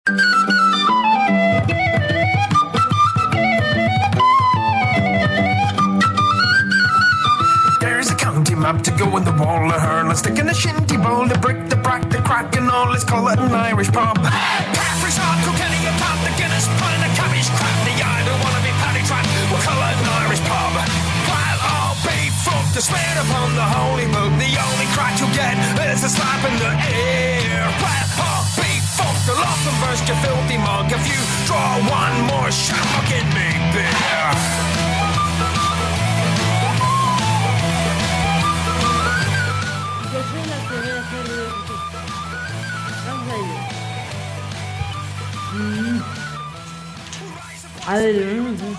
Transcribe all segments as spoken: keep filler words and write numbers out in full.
There's a county map to go in the wall of her. Let's stick in a shinty bowl, the brick, the brack, the crack, and all. Let's call it an Irish pub. Caffrey's hot, Kilkenny, a pub, the Guinness, pint, a cabbage crap. The I don't wanna be paddy trapped. We'll call it an Irish pub. While all be fucked, the smear upon the holy book. The only crack you get is a slap in the air. While all be fucked, the lock and burst your filthy mug. If you draw one more shot, I'll get me beer. A ver, no sé.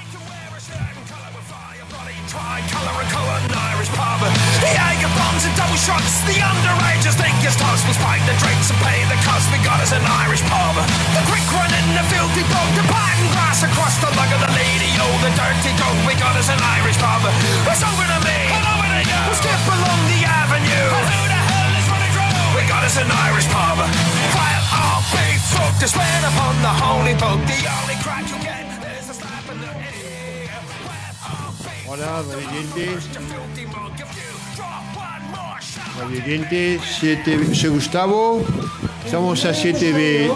Colour and colour, an Irish pub. The Jager bombs and double shots. The underagers think it's toast. We'll spike the drinks and pay the cost. We got us an Irish pub. The quick run in the filthy bog. The pattern grass across the lug of the lady. Oh, the dirty dog. We got us an Irish pub. It's over to me. And over to you. We'll skip along the avenue. And who the hell is running through? We got us an Irish pub. While all big folk to swear upon the holy book. The only crack you get is a slap in the ear. Hola, oyentes. Oyentes, siete, soy Gustavo. Estamos a siete de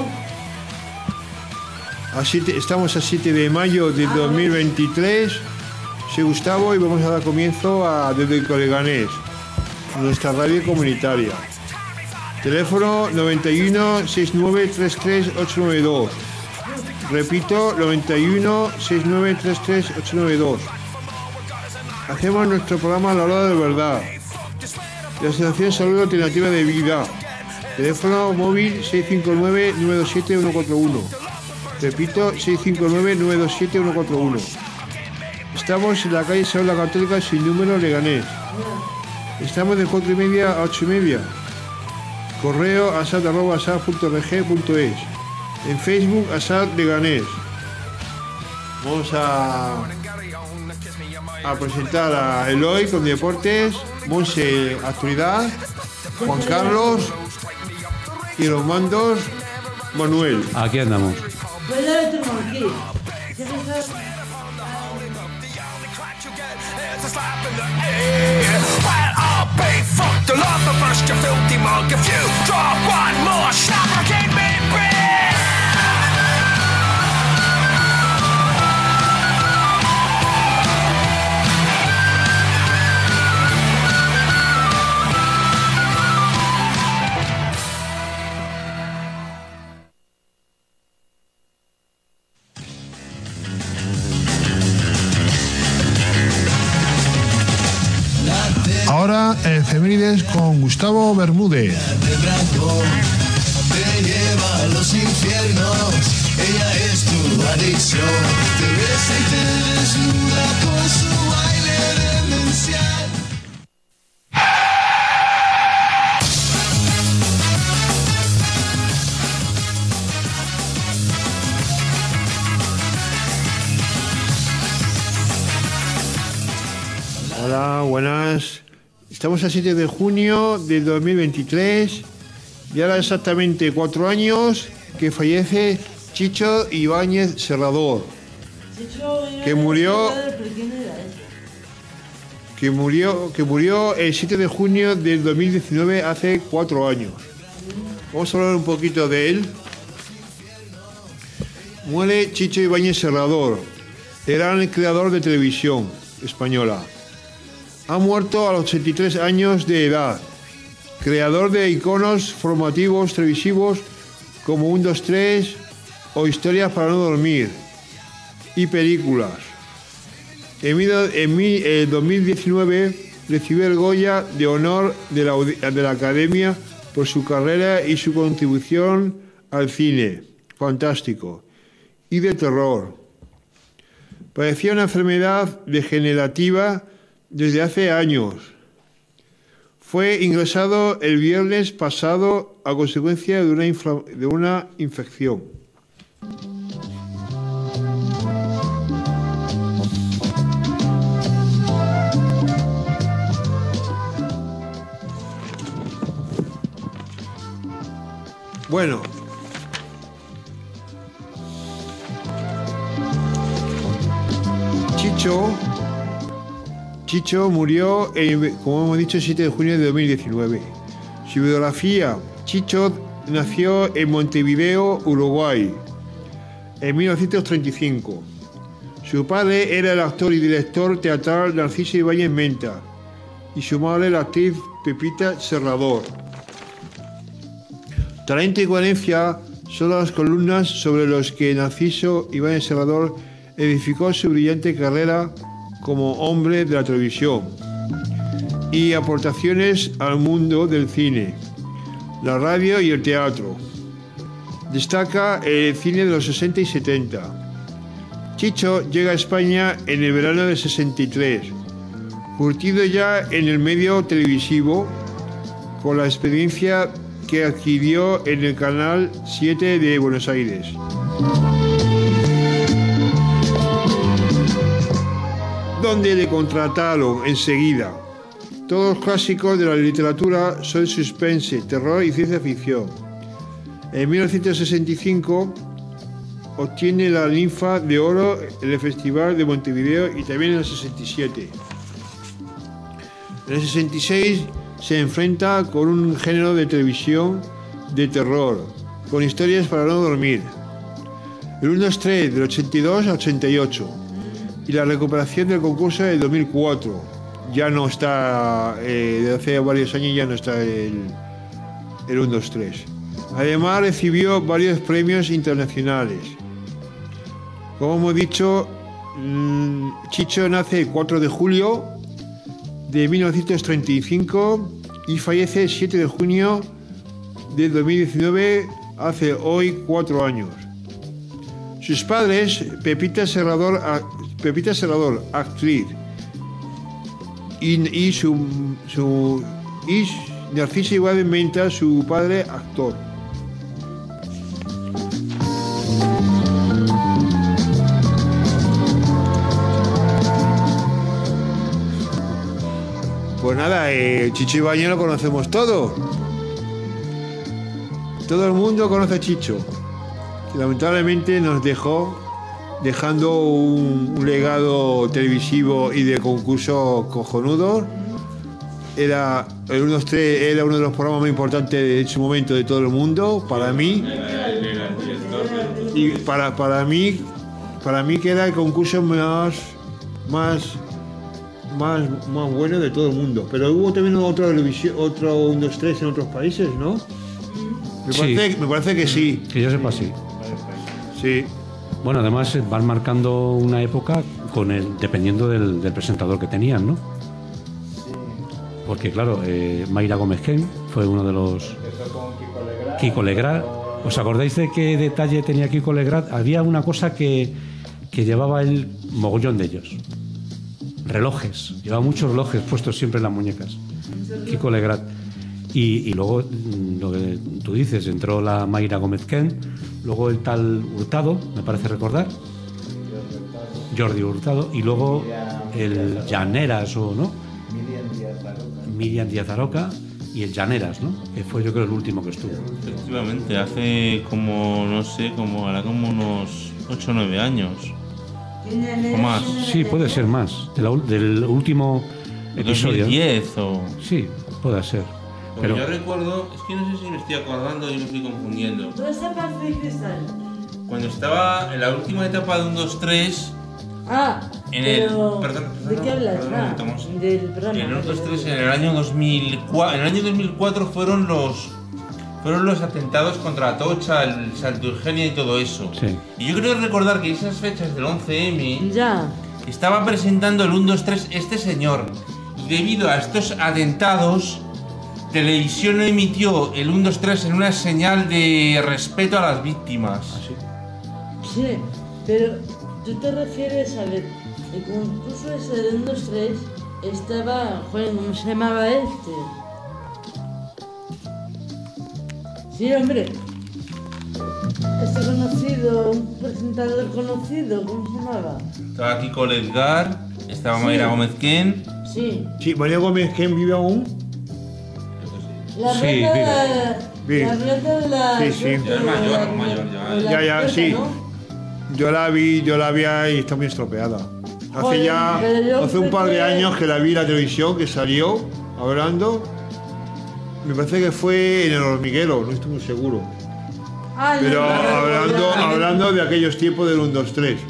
a siete, estamos a siete de mayo de dos mil veintitrés. Soy Gustavo y vamos a dar comienzo a Desde el Leganés, nuestra radio comunitaria. Teléfono noventa y uno, sesenta y nueve, treinta y tres, ochocientos noventa y dos. Repito, noventa y uno, sesenta y nueve, treinta y tres, ochocientos noventa y dos. Hacemos nuestro programa a la hora de verdad. La Asociación Salud Alternativa de Vida. Teléfono móvil seis cinco nueve, nueve dos siete, uno cuatro uno. Repito, seis cinco nueve, nueve dos siete, uno cuatro uno. Estamos en la calle Salud la Católica sin número Leganés. Estamos de cuatro y media a ocho y media. Correo asad arroba asad punto rg punto es. En Facebook Asad Leganés. Vamos a a presentar a Eloy con Deportes, Monse Actualidad, Juan Carlos y los mandos Manuel. Aquí andamos. Pues ya lo tengo aquí. Ahora, efemérides con Gustavo Bermúdez. Te lleva a los infiernos, ella es tu adicción. Te besa y te desnuda con su baile demencial. Hola, buenas. Estamos a siete de junio de dos mil veintitrés y ahora exactamente cuatro años que fallece Chicho Ibáñez Serrador, que murió que murió que murió el siete de junio del dos mil diecinueve, hace cuatro años. Vamos a hablar un poquito de él. Muere Chicho Ibáñez Serrador, era el creador de televisión española. Ha muerto a los ochenta y tres años de edad. Creador de iconos formativos televisivos como uno dos tres o Historias para no dormir y películas. En, en dos mil diecinueve recibió el Goya de Honor de la, de la Academia por su carrera y su contribución al cine fantástico y de terror. Padecía una enfermedad degenerativa desde hace años. Fue ingresado el viernes pasado a consecuencia de una, infla, de una infección. Bueno, Chicho, Chicho murió, en, como hemos dicho, el siete de junio de dos mil diecinueve. Su biografía: Chicho nació en Montevideo, Uruguay, en mil novecientos treinta y cinco. Su padre era el actor y director teatral Narciso Ibáñez Menta y su madre la actriz Pepita Serrador. Talento y coherencia son las columnas sobre los que Narciso Ibáñez Serrador edificó su brillante carrera como hombre de la televisión y aportaciones al mundo del cine, la radio y el teatro. Destaca el cine de los sesenta y setenta. Chicho llega a España en el verano del sesenta y tres, curtido ya en el medio televisivo con la experiencia que adquirió en el Canal siete de Buenos Aires. Donde le contrataron enseguida. Todos los clásicos de la literatura son suspense, terror y ciencia ficción. En mil novecientos sesenta y cinco obtiene la Ninfa de Oro en el Festival de Montevideo y también en el sesenta y siete. En el sesenta y seis se enfrenta con un género de televisión de terror, con historias para no dormir. El uno dos tres del ochenta y dos al ochenta y ocho. Y la recuperación del concurso del dos mil cuatro. Ya no está, eh, desde hace varios años ya no está el, el uno dos tres. Además recibió varios premios internacionales. Como hemos dicho, Chicho nace el cuatro de julio de mil novecientos treinta y cinco y fallece el siete de junio de dos mil diecinueve, hace hoy cuatro años. Sus padres, Pepita Serrador, Pepita Serrador, actriz, y, y su, su y Narciso Ibáñez Menta, su padre, actor. Pues nada, eh, Chicho Ibáñez lo conocemos todo. Todo el mundo conoce a Chicho, que lamentablemente nos dejó, dejando un, un legado televisivo y de concurso cojonudo. Era el uno dos tres era uno de los programas más importantes en su momento de todo el mundo, para mí. Y para, para mí, para mí que era el concurso más, más, más, más bueno de todo el mundo. Pero hubo también otro otro uno dos tres en otros países, ¿no? Me parece, sí. me parece que sí. Que yo sepa, sí. Sí. Bueno, además van marcando una época con el, dependiendo del, del presentador que tenían, ¿no? Porque claro, eh, Mayra Gómez Ken fue uno de los... Kiko Legrand. ¿Os acordáis de qué detalle tenía Kiko Legrand? Había una cosa que, que llevaba el mogollón de ellos. Relojes. Llevaba muchos relojes puestos siempre en las muñecas. Kiko Legrand. Y, y luego, lo que tú dices, entró la Mayra Gómez Ken, luego el tal Hurtado, me parece recordar, Jordi Hurtado, y luego el Llaneras, o ¿no? Miriam Díaz Aroca y el Llaneras, ¿no? Que fue, yo creo, el último que estuvo. Efectivamente, hace como, no sé, como hará como unos ocho o nueve años. ¿O más? Sí, puede ser más. De la, del último episodio. dos mil diez o... Sí, puede ser. Pero yo recuerdo, es que no sé si me estoy acordando y me estoy confundiendo. Cuando estaba en la última etapa de un dos tres. Ah, en pero el, perdón, ¿de qué hablas? perdón, Ah, perdón, del programa. en el uno dos tres, en el año dos mil cuatro, en el año dos mil cuatro fueron los fueron los atentados contra Atocha, el Santurgenia y todo eso. Sí. Y yo creo recordar que esas fechas del once eme Ya. estaba presentando el uno dos tres este señor. Y debido a estos atentados, Televisión emitió el uno dos tres en una señal de respeto a las víctimas. ¿Ah, sí? Sí, pero tú te refieres a ver, el concurso ese de uno dos tres estaba, joder, ¿cómo se llamaba este? Sí, hombre. Este conocido, un presentador conocido, ¿cómo se llamaba? Estaba Kiko Legrand, estaba Sí. Mayra Gómez Ken. Sí. Sí, María Gómez Ken vive aún. La Sí, rueda de vive. la... Vive. La rueda de la... Sí, sí. Ya es mayor, mayor, ya. de la Ya, ya, puerta, sí. ¿no? Yo la vi, yo la vi ahí y está muy estropeada. Hace Joder, ya, pero yo hace un par de creo que- años que la vi en la televisión, que salió hablando. Me parece que fue en el hormiguero, no estoy muy seguro. Ah, no, Pero no, no, hablando, no, no. hablando de aquellos tiempos del uno, dos, tres.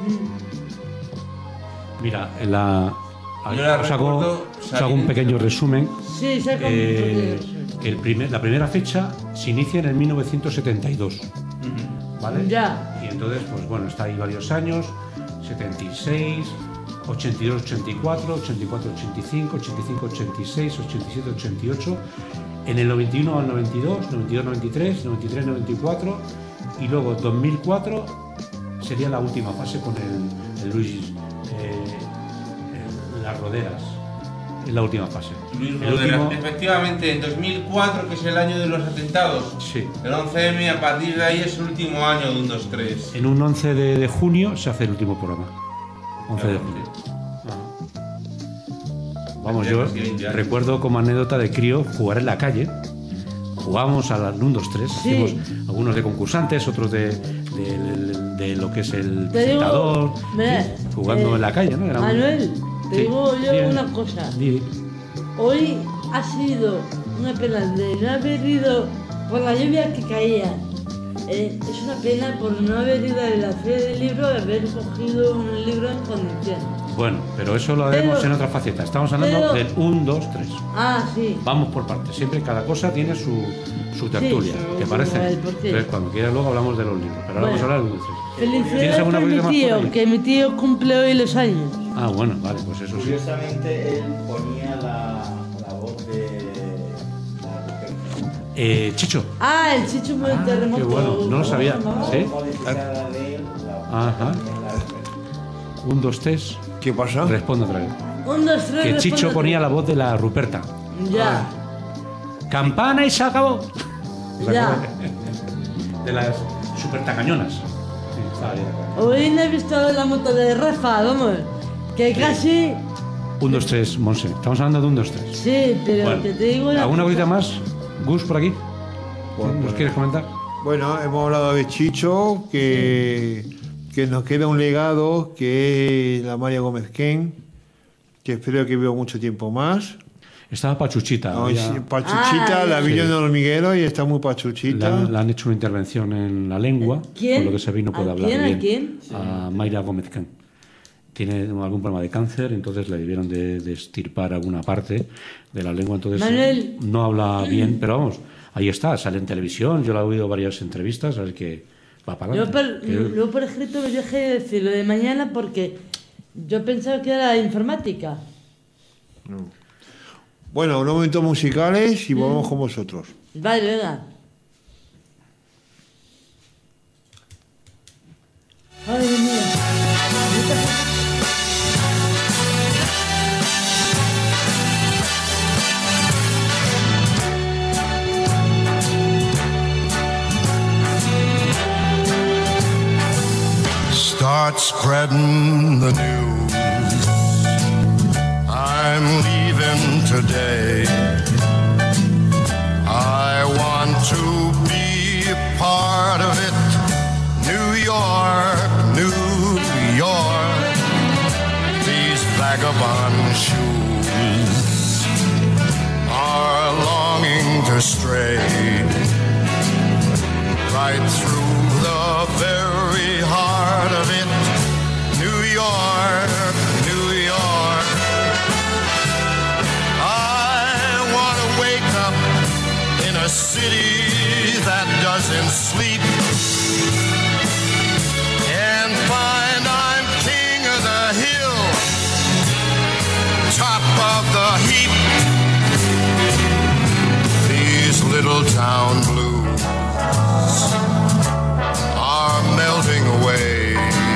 Mira, en la, Yo la os, hago, recuerdo os hago un salir- pequeño resumen. Sí, saca un Eh, poquito. el primer, la primera fecha se inicia en el mil novecientos setenta y dos. ¿Vale? Ya. Y entonces, pues bueno, está ahí varios años: setenta y seis, ochenta y dos, ochenta y cuatro, ochenta y cuatro, ochenta y cinco, ochenta y cinco, ochenta y seis, ochenta y siete, ochenta y ocho. En el noventa y uno al noventa y dos, noventa y dos, noventa y tres, noventa y tres, noventa y cuatro. Y luego dos mil cuatro sería la última fase con el, el Luis. Eh, el- las roderas. Es la última fase. Luis El Rodera. último- Efectivamente, en dos mil cuatro, que es el año de los atentados, Sí. el once eme, a partir de ahí es el último año de un dos tres. En un once de, de junio se hace el último programa. once de junio. Vamos, yo veinte años. recuerdo como anécdota de crío jugar en la calle. Jugábamos a las uno, dos, tres. Sí. Hacíamos algunos de concursantes, otros de, de- de- de lo que es el Te digo, presentador. mira, sí, jugando eh, en la calle, ¿no? Era muy- Manuel, te Sí. digo yo Bien. una cosa. Di- Hoy ha sido una pena de no haber ido por la lluvia que caía. Eh, es una pena por no haber ido a la feria del libro y haber cogido un libro en condiciones. Bueno, pero eso lo haremos Pero- en otra faceta. Estamos hablando pero- del uno, dos, tres. Ah, sí. Vamos por partes. Siempre cada cosa tiene su, su tertulia. Sí, ¿Te sí, parece? el porqué. Entonces, cuando quieras luego hablamos de los libros. Pero ahora Bueno. vamos a hablar del uno, dos, tres. ¿Tienes Felicidades alguna por cosita mi más por tío, ahí? que mi tío cumple hoy los años. Ah, bueno, vale, pues eso sí. Curiosamente, él ponía la, la voz de la Ruperta. Eh, Chicho. Ah, el Chicho fue el Ah, terremoto. qué bueno, no lo sabía. ¿No? ¿Sí? Modificada de él, la Ajá. ponía la Ruperta. Un, dos, tres. ¿Qué pasa? Responde otra vez. Un, dos, tres. Que Chicho responde ponía tú. la voz de la Ruperta. Ya, Campana y se acabó. ¿Os ya. acordáis? De las super tacañonas. Sí, estaba bien. Hoy no he visto la moto de Rafa, vamos. Que casi. Un, dos, tres, Monse. Estamos hablando de un, dos, tres. Sí, pero Bueno, que te digo una ¿alguna cosa. cosita más? Gus, por aquí. Bueno, ¿Nos pues- quieres comentar? Bueno, hemos hablado de Chicho, que, que nos queda un legado, que es la María Gómez Ken, que espero que viva mucho tiempo más. Estaba Pachuchita. No, había- sí, Pachuchita, Ah, la vi sí. yo en el hormiguero y está muy Le Pachuchita. han, le han hecho una intervención en la lengua, ¿Quién? por lo que se ve y no puede ¿A hablar quién? ¿A bien. quién? A Mayra Gómez Can. Tiene algún problema de cáncer, entonces le debieron de, de extirpar alguna parte de la lengua, entonces Manuel. no habla bien, pero vamos, ahí está, sale en televisión, yo la he oído varias entrevistas, a ver que va para Yo adelante. por, Que- yo por escrito me dejé de decir lo de mañana porque yo pensaba que era informática. Bueno, unos momentos musicales y volvemos con vosotros. Vale, venga. Ay, Dios mío. Start spreading the news. I'm leaving today. I want to be a part of it. New York, New York. These vagabond shoes are longing to stray right through the very heart of it. New York, New York. I want to wake up in a city that doesn't sleep and find I'm king of the hill, top of the heap. These little town blues are melting away.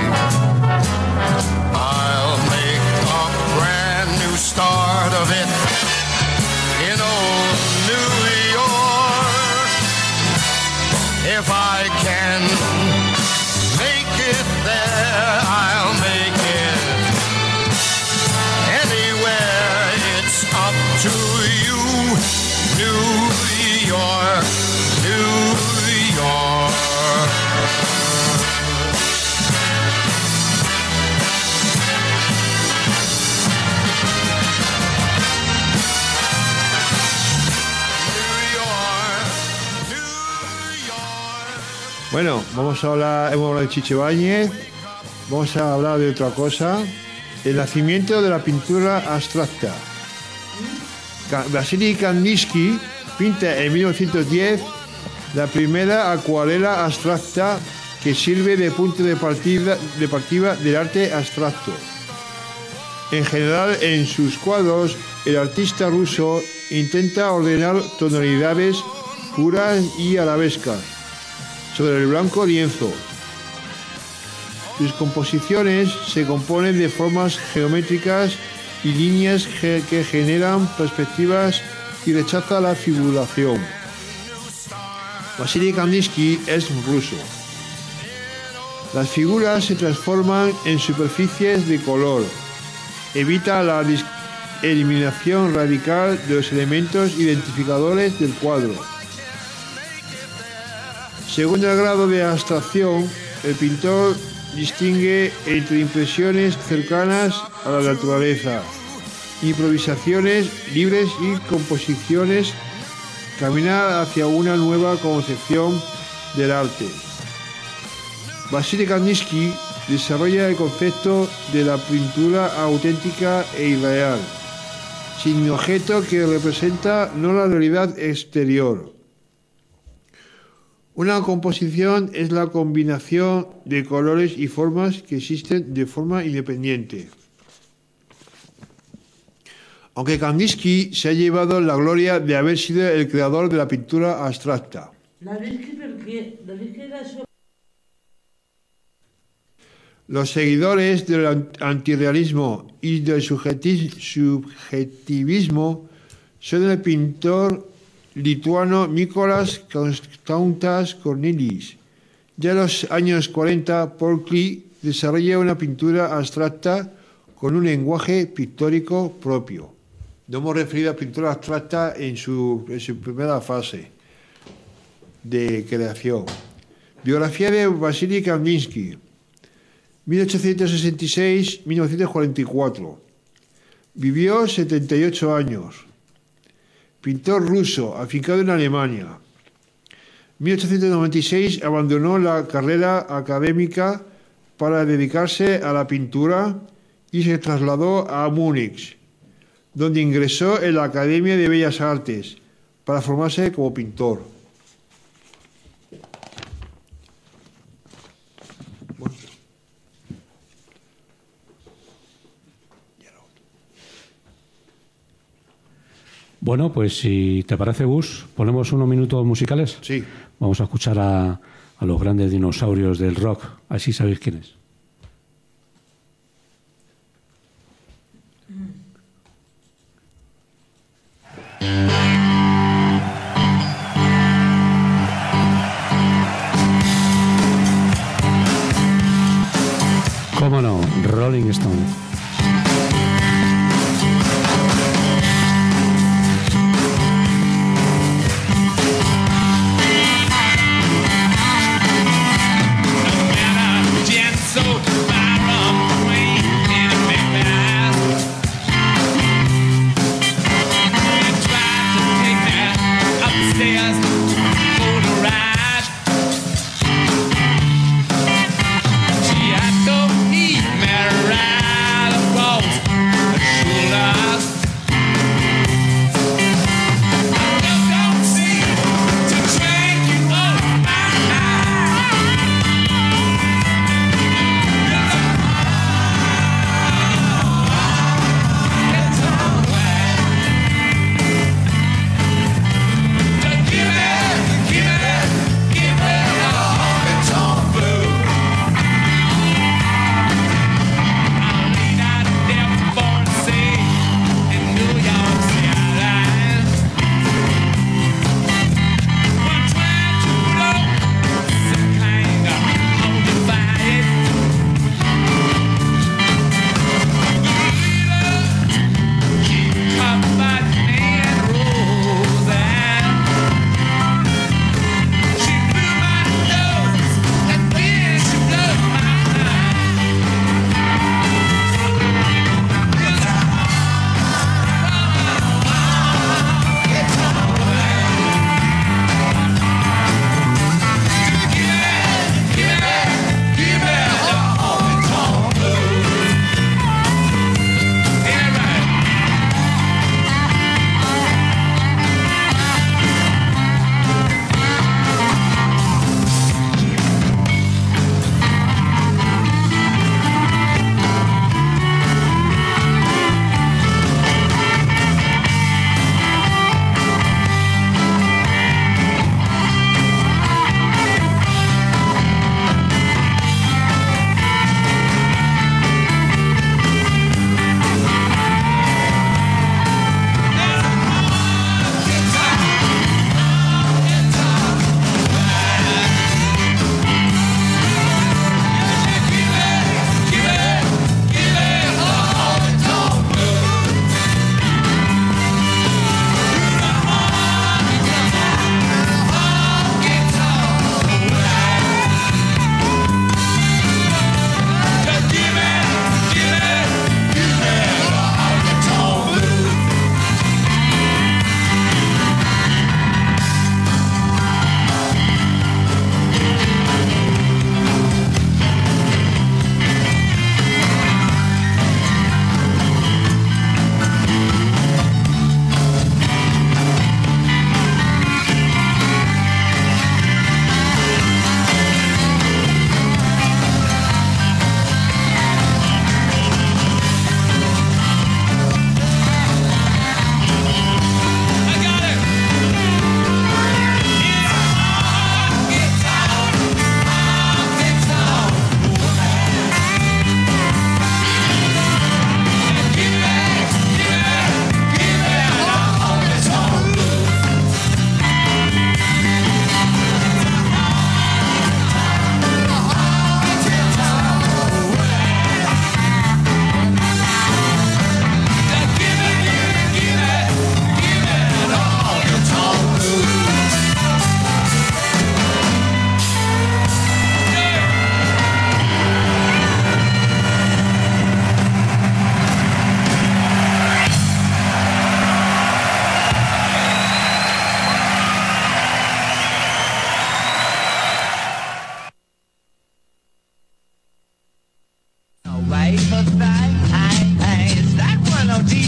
I'll make a brand new start of it in old New York. If I Bueno, vamos a hablar, hemos hablado de Chicho Ibáñez, vamos a hablar de otra cosa. El nacimiento de la pintura abstracta. Ka- Vasily Kandinsky pinta en mil novecientos diez la primera acuarela abstracta que sirve de punto de partida, de partida del arte abstracto. En general, en sus cuadros, el artista ruso intenta ordenar tonalidades puras y arabescas sobre el blanco lienzo. Sus composiciones se componen de formas geométricas y líneas ge- que generan perspectivas y rechaza la figuración. Vasily Kandinsky es ruso. Las figuras se transforman en superficies de color. Evita la dis- eliminación radical de los elementos identificadores del cuadro. Según el grado de abstracción, el pintor distingue entre impresiones cercanas a la naturaleza, improvisaciones libres y composiciones. Camina hacia una nueva concepción del arte. Vasily Kandinsky desarrolla el concepto de la pintura auténtica e irreal, sin objeto que representa no la realidad exterior. Una composición es la combinación de colores y formas que existen de forma independiente. Aunque Kandinsky se ha llevado la gloria de haber sido el creador de la pintura abstracta. La Virgen, porque la Virgen era su... Los seguidores del an- antirrealismo y del subjeti- subjetivismo son el pintor lituano Mykolas Konstantas Kornelis. Ya en los años cuarenta, Paul Klee desarrolla una pintura abstracta con un lenguaje pictórico propio. Nos hemos referido a pintura abstracta en su, en su primera fase de creación. Biografía de Vasily Kandinsky. mil ochocientos sesenta y seis a mil novecientos cuarenta y cuatro. Vivió setenta y ocho años. Pintor ruso, afincado en Alemania. mil ochocientos noventa y seis abandonó la carrera académica para dedicarse a la pintura y se trasladó a Múnich, donde ingresó en la Academia de Bellas Artes para formarse como pintor. Bueno, pues si te parece, Gus, ponemos unos minutos musicales. Sí. Vamos a escuchar a, a los grandes dinosaurios del rock. Así sabéis quiénes. ¿Cómo no? Rolling Stone. She had to eat me right.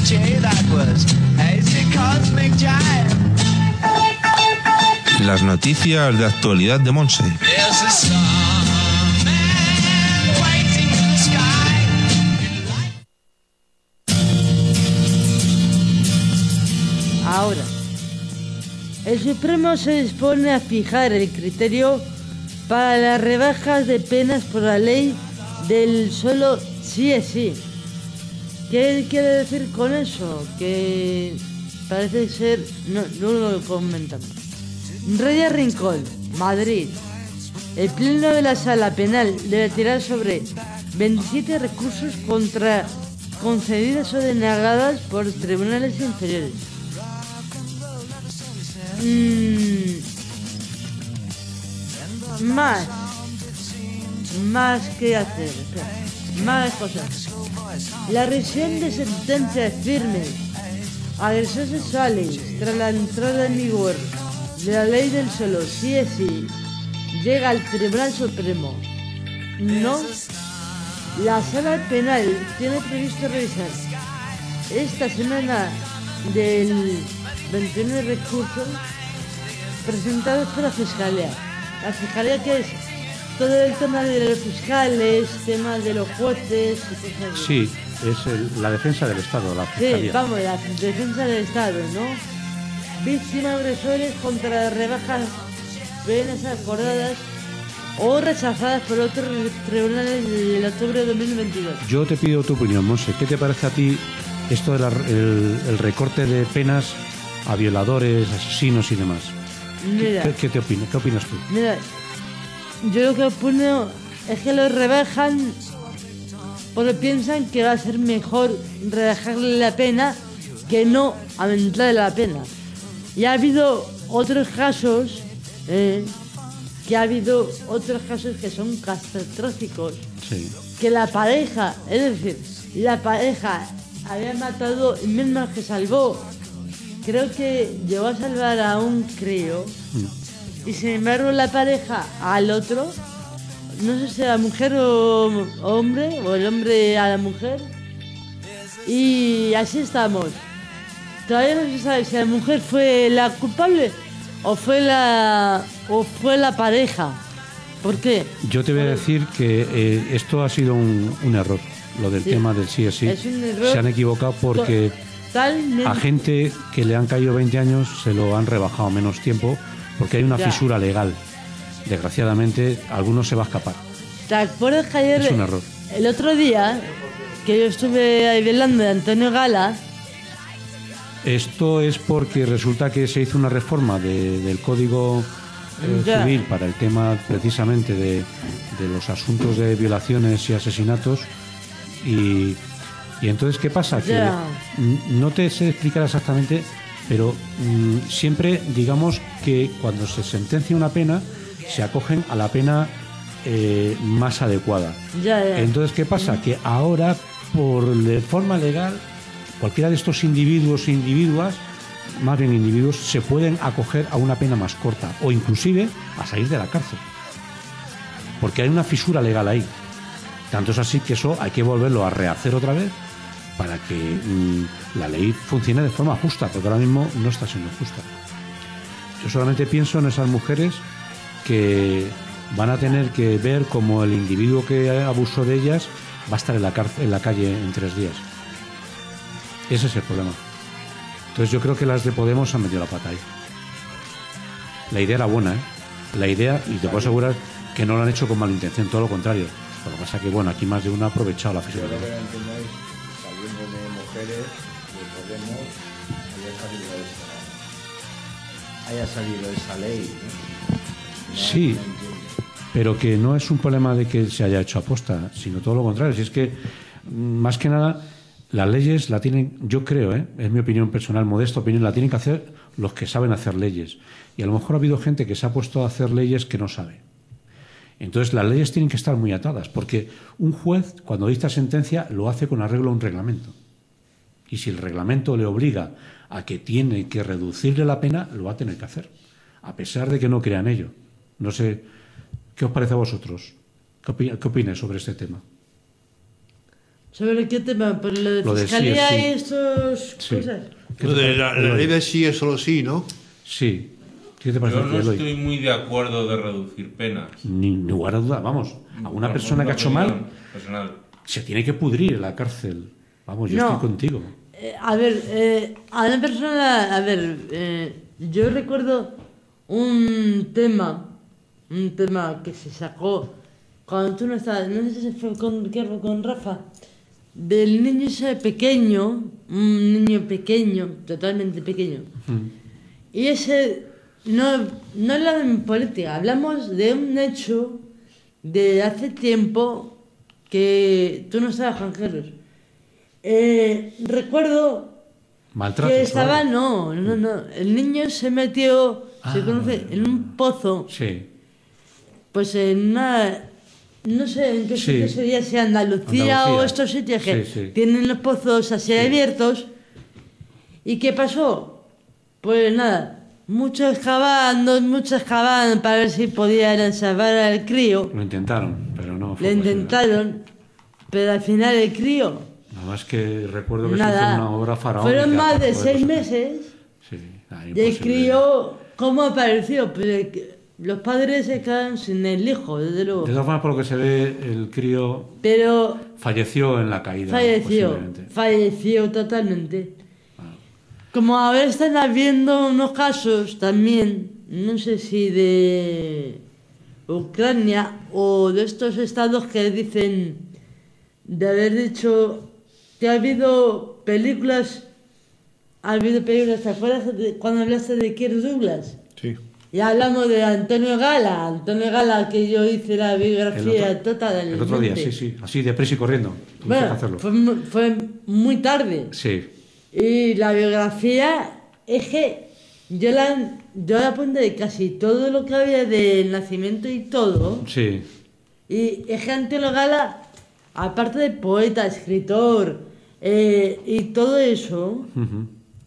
D J, that was hazy cosmic jive. Las noticias de actualidad de Monse. There's a starman waiting in the sky. Ahora, el Supremo se dispone a fijar el criterio para las rebajas de penas por la ley del solo sí es sí. ¿Qué quiere decir con eso? Que parece ser... No, no lo comentamos. Reyes Rincón, Madrid. El pleno de la sala penal debe tirar sobre veintisiete recursos contra concedidas o denegadas por tribunales inferiores. Mm, más. Más que hacer. Espera. Más cosas. La revisión de sentencias firmes a agresores sexuales tras la entrada en vigor de la ley del solo sí es sí llega al Tribunal Supremo. No. La sala penal tiene previsto revisar esta semana del veintinueve recursos presentados por la Fiscalía. La Fiscalía, que es todo el tema de los fiscales, tema de los jueces y cosas así. Sí, es el- la defensa del Estado, la Sí, Fiscalía. vamos, la defensa del Estado, ¿no? Víctimas agresores contra rebajas penas acordadas o rechazadas por otros tribunales del octubre de dos mil veintidós. Yo te pido tu opinión, Monse. ¿Qué te parece a ti esto del el recorte de penas a violadores, asesinos y demás? Mira, ¿Qué, qué te opinas? ¿Qué opinas tú? mira, yo lo que opino es que lo rebajan porque piensan que va a ser mejor rebajarle la pena que no aumentarle la pena. Y ha habido otros casos, eh, que ha habido otros casos que son catastróficos, Sí. que la pareja, es decir, la pareja había matado y mismo que salvó, creo que llegó a salvar a un crío, y sin embargo la pareja al otro, no sé si la mujer o o hombre, o el hombre a la mujer, y así estamos. Todavía no se sabe si la mujer fue la culpable o fue la o fue la pareja. ¿Por qué? Yo te voy a decir que eh, esto ha sido un, un error, lo del Sí. tema del sí es sí. Es un error. Se han equivocado porque Totalmente. a gente que le han caído veinte años se lo han rebajado menos tiempo porque hay una Ya. fisura legal. Desgraciadamente, algunos se va a escapar. ¿Te acuerdas que ayer, Es un error. el otro día, que yo estuve ahí velando de Antonio Gala? Esto es porque resulta que se hizo una reforma de- del Código eh, Ya. Civil para el tema precisamente de, de los asuntos de violaciones y asesinatos y, y entonces ¿qué pasa? Que Ya. mm, no te sé explicar exactamente, pero mm, siempre digamos que cuando se sentencia una pena se acogen a la pena eh, más adecuada. Ya, ya. Entonces, ¿qué pasa? Que ahora, por de forma legal, cualquiera de estos individuos e individuas, más bien individuos, se pueden acoger a una pena más corta o inclusive a salir de la cárcel. Porque hay una fisura legal ahí. Tanto es así que eso hay que volverlo a rehacer otra vez para que mm, la ley funcione de forma justa, porque ahora mismo no está siendo justa. Yo solamente pienso en esas mujeres que van a tener que ver cómo el individuo que abusó de ellas va a estar en la, cárcel, en la calle en tres días. Ese es el problema. Entonces yo creo que las de Podemos han metido la pata ahí. La idea era buena, ¿eh? La idea, y te puedo asegurar que no lo han hecho con mala intención, todo lo contrario. Lo que pasa es que, bueno, aquí más de una ha aprovechado la Yo fisura. lo que no entiendo es, saliendo de mujeres, de Podemos, haya salido esa, haya salido esa ley. ¿no? No, Sí. no entiendo. Pero que no es un problema de que se haya hecho aposta, sino todo lo contrario. Si es que, mm, más que nada, las leyes la tienen, yo creo, ¿eh? Es mi opinión personal, modesta opinión, la tienen que hacer los que saben hacer leyes. Y a lo mejor ha habido gente que se ha puesto a hacer leyes que no sabe. Entonces las leyes tienen que estar muy atadas, porque un juez, cuando dicta sentencia, lo hace con arreglo a un reglamento. Y si el reglamento le obliga a que tiene que reducirle la pena, lo va a tener que hacer, a pesar de que no crean ello. No sé, ¿qué os parece a vosotros? ¿Qué opi- qué opináis sobre este tema? ¿Sobre qué tema? ¿Por lo de Lo de sí fiscalía es sí. y estas Sí. cosas? ¿Qué Lo te de parece, la, la Eloy? ley de sí es solo sí, ¿no? Sí. ¿Qué te parece, Yo no Eloy? estoy muy de acuerdo de reducir penas. Ni, ni lugar a duda, vamos. A una Por persona que ha hecho mal opinión personal. se tiene que pudrir en la cárcel. Vamos, yo No. estoy contigo. Eh, a ver, eh, a una persona, a ver, eh, yo recuerdo un tema, un tema que se sacó cuando tú no estabas, no sé si fue con, Ricardo, con Rafa, del niño ese pequeño, un niño pequeño, totalmente pequeño. Y ese, no, no hablamos en política, hablamos de un hecho de hace tiempo que tú no estabas, Juan Carlos. Eh, recuerdo Maltrato. que estaba, no, no, no, el niño se metió, Ah, se conoce, vale. en un pozo, Sí. pues en una, no sé en qué Sí. sitio sería, si Andalucía, Andalucía. o estos sitios que Sí, sí. tienen los pozos así abiertos. ¿Y qué pasó? Pues nada, muchos excavando, muchos excavando para ver si podían salvar al crío. Lo intentaron, pero no fue Le posible. intentaron, pero al final el crío, Nada más que recuerdo que se hizo nada. una obra faraónica. Fueron más para de poder seis conseguir. meses. Sí, nada, Y el imposible. crío, ¿cómo apareció? Pues el que- los padres se quedaron sin el hijo, desde luego. De todas formas, por lo que se ve, el crío Pero falleció en la caída. falleció, posiblemente. falleció totalmente. Como ahora están habiendo unos casos también, no sé si de Ucrania o de estos estados que dicen de haber dicho que ha habido películas, ha habido películas, ¿te acuerdas de cuando hablaste de Kirk Douglas? Sí. Y hablamos de Antonio Gala, Antonio Gala, que yo hice la biografía El otro- total. El otro día, sí, sí. Así, deprisa y corriendo. Tuviste que Bueno, hacerlo. fue, mu- fue muy tarde. Sí. Y la biografía es que yo la, yo la apunté de casi todo lo que había del nacimiento y todo. Sí. Y es que Antonio Gala, aparte de poeta, escritor eh, y todo eso, Ujú.